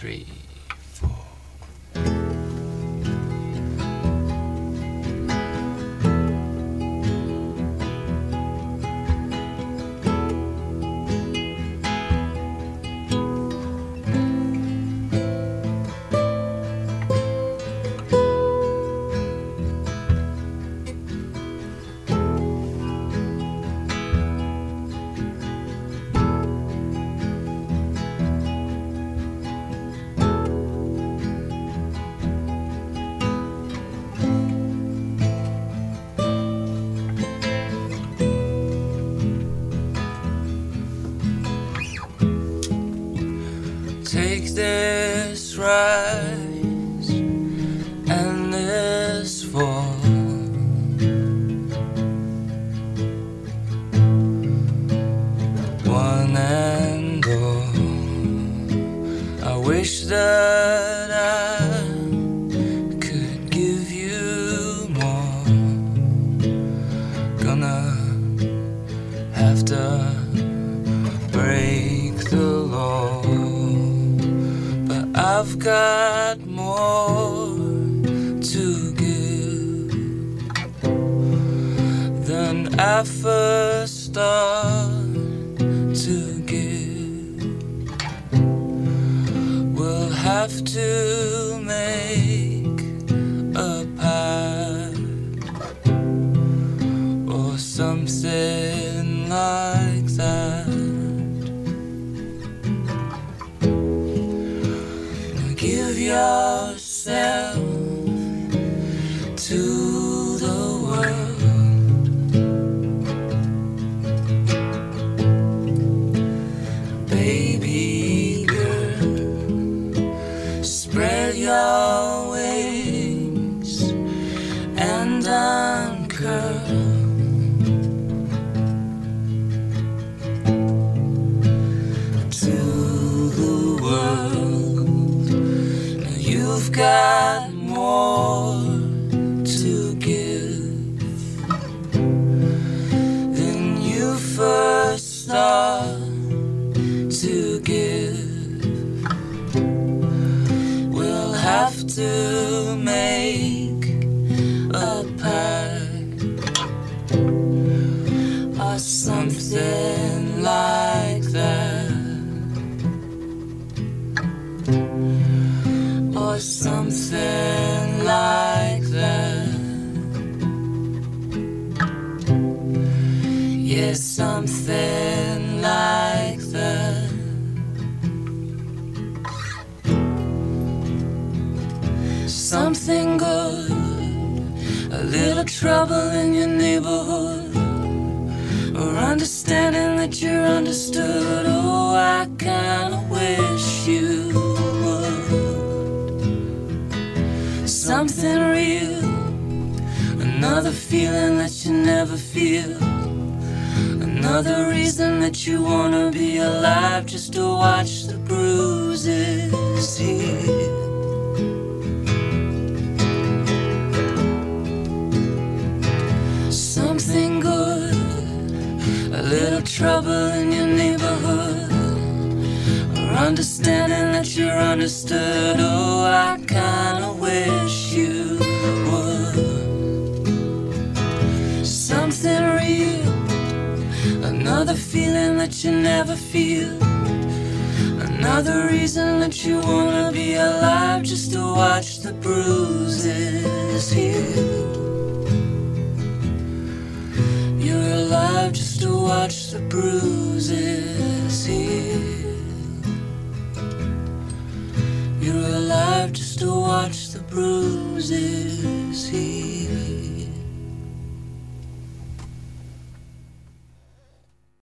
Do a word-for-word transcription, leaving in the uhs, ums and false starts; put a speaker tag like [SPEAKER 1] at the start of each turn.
[SPEAKER 1] three, four. Take this rise and this fall. One and all, I wish that I could give you more. Gonna have to break the law. I've got more to give than I first started to give. We'll have to make a pact or something like that. Give yourself to the world. Baby girl, spread your wings and uncurl. To the world, you've got more to give than you first started to give. We'll have to make a pact or something like that. Or something like that. Yeah, something like that. Something good, a little trouble in your neighborhood, or understanding that you're understood. Oh, I kinda wish you something real, another feeling that you never feel, another reason that you wanna be alive, just to watch the bruises heal. Something good, a little trouble in your neighborhood, or understanding that you're understood. Oh, I kinda wish you would. Something real, another feeling that you never feel, another reason that you wanna be alive, just to watch the bruises heal. You're alive just to watch the bruises heal. You're alive just to watch the bruises